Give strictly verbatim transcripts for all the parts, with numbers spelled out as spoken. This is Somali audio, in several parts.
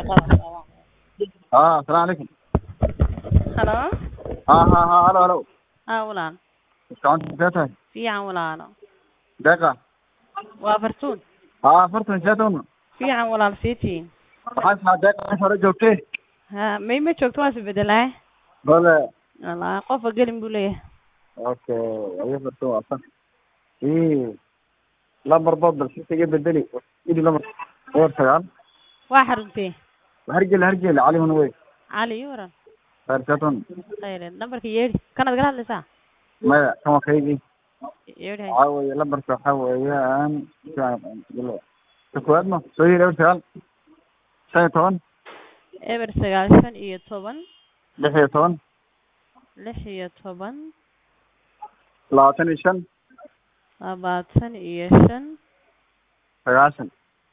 اه السلام عليكم. Hello. اه ها ها الو الو Ah, walaal. كنت فاتح Fiican walaalo. دقة Waa fartuun. اه فرصة جاتون Fiican walaal siitiin. حاسة دقة حاسة رجوتي Ha, may ma joogto waa isbedelaa. ولا Walaal qofa gelin buu leeyahay. اوكي ايه فرصة اصلا ايه لمبر بابل شو تجيب بدلي ايدي لمبر غير شغال Waa xaruntee. هرجل هرجل علي هون وين Cali ii waran. فرصتون Khayr, nambarka yeedhi. Kanaad gala hadlaysaa? ما كم خيجي Yeedhi. عاوي لمبر حاوي يا ان يلا تكواد ما سوي لو شغال سنة تون Eber sagaashan iyo toban. لحية تون lix iyo toban. labaatan shan labaatan iyo shan. sagaashan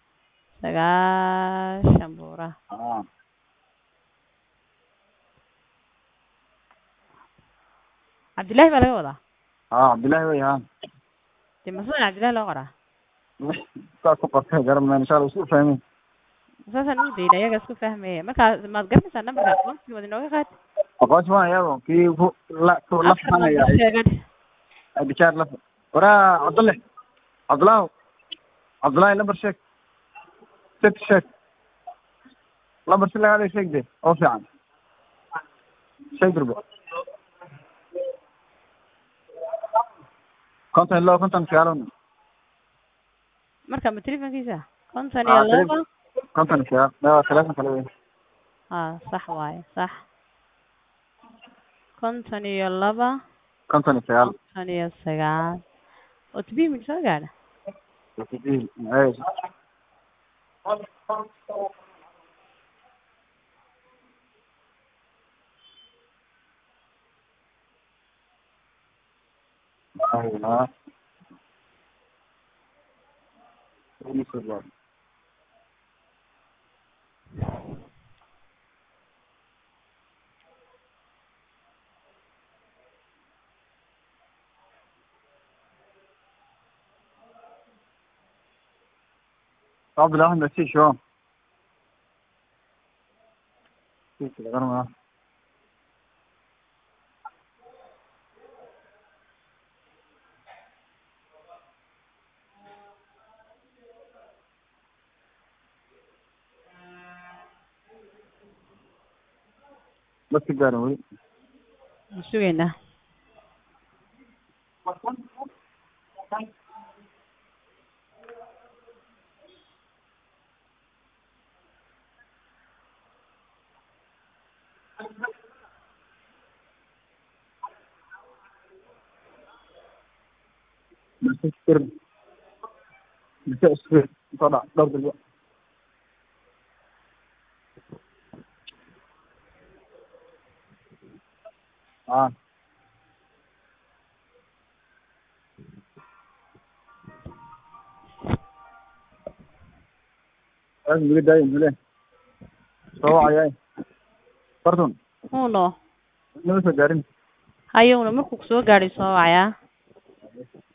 sagaashan buura. اه Cabdillaahi baa laga wadaa. اه بالله ويا Dee masuul Cabdillaahi loo qoraa. saas ku qabtay garan insha Allah soo fahmin Saasaan u dayna iyaga isku fahmaya. Marka maad garanaysaa nambarka aqoonsiga wada inooga qaad. aqoon ma yaabo kii la la Afar nambar sheegad. بشار لف ورا عبد الله عبد الله عبد الله نمبر شيك ست شيك نمبر شيك هذا شيك ده او في عام شيك ربع كنت لو كنت مشارون Marka ma telefonkiisa konton iyo laba. كنت مشار لا ثلاثة كلمة Ah, sax waaye, sax. konton iyo laba. كنت مشار konton iyo sagaal. oo tibii ma soo gaadha? ايش ايوه طب لا احنا شي شو غير بس قالوا Ma sugaynaa. بس كتير بس أسفل طلع ضرب الوقت اه لازم يقول دايم ليه صواعي جاي برضون Uno. نفس الجارين Hayowna markuu soo gaadhay soo wacayaa.